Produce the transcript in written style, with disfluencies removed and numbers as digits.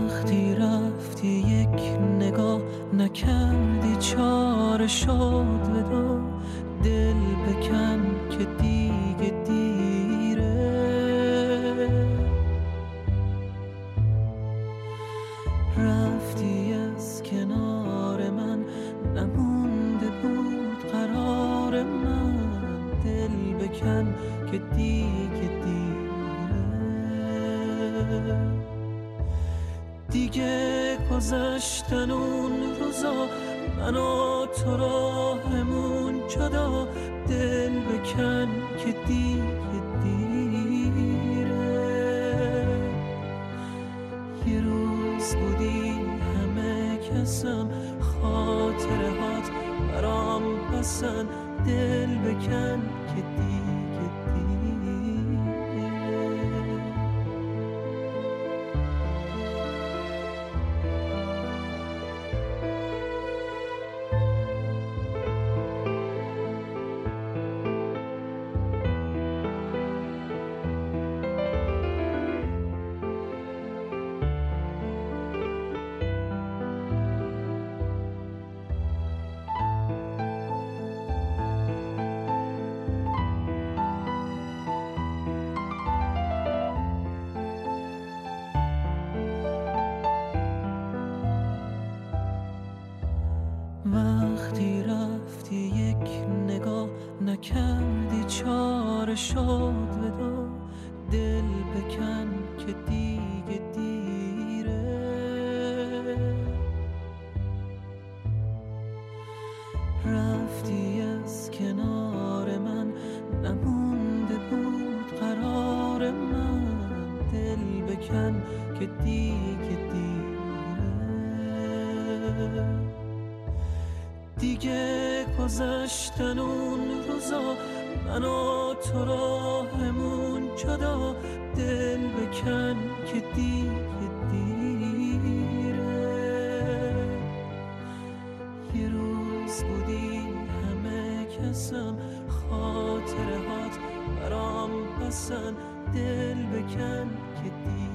وقتی رفتی یک نگاه نکردی، چاره شد ودا. دل بکن که دیگه دیره، رفتی از کنار من، نمونده بود قرار من. دل بکن که دیگه دیره، دیگه گذشتن اون روزا، من و تو راهمون جدا. دل بکن که دیگه دیره، یه روز بودی همه کسم، خاطره هات برام پسن. دل بکن که دیگه دیره. وقتی رفتی یک نگاه نکردی، چاره شد ودا. دل بکن که دیگه دیره، رفتی از کنار من، نمونده بود قرار من. دل بکن که دیگه دیره، دیگه گذشتن اون روزا، من و تو راهمون جدا. دل بکن که دیگه دیره، یه روز بودی همه کسم، خاطره هات برام پسن. دل بکن که دیگه